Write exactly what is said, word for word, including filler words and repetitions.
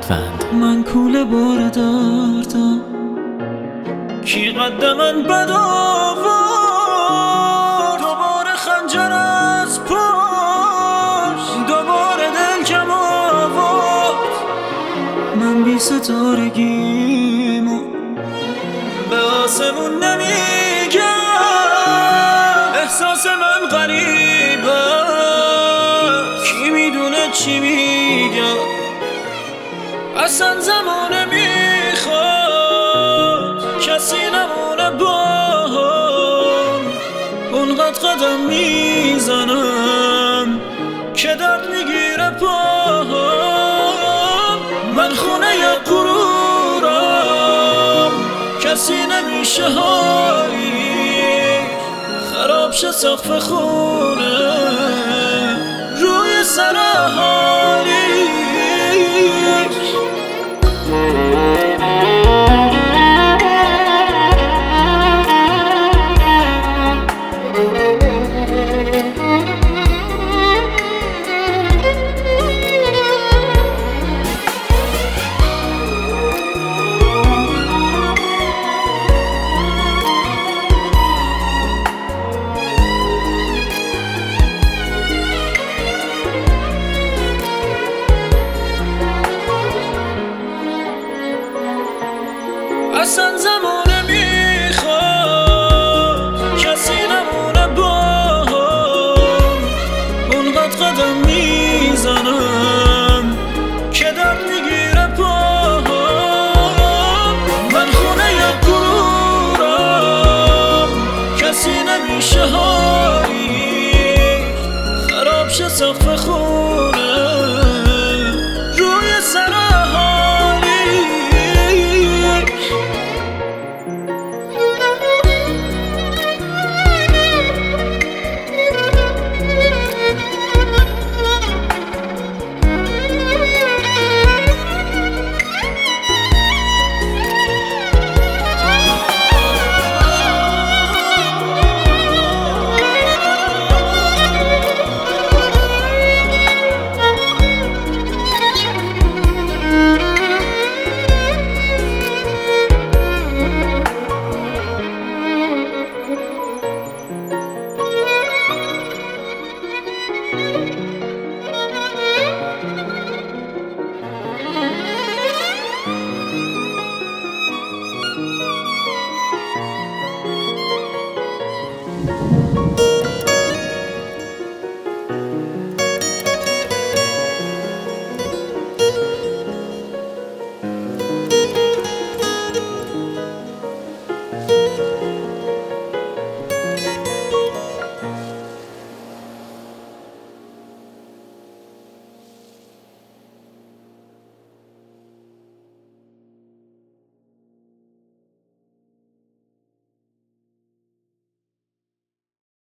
الفند. من کوله بار دردم، کی قد من بد آورد؟ دوباره خنجر از پشت، دوباره دل کم آورد. من بی ستارگیمو به آسمون نمیگم، احساس من غریبه، کی میدونه چی میگم. اصلا زمانه میخواد کسی نمونه با هم، اونقدر قدم میزنم که درد میگیره پاهم. من خونه ی غرورم، کسی نمیشه هایی خراب شه سقف خونه روی سر حالی. اصلا زمانه میخواد کسی نمونه با هم، اونقدر قدم میزنم که درد میگیره پاهم. من خونه ی غرورم، کسی نمیشه هایی خراب شه سقف خونه روی سر حالی.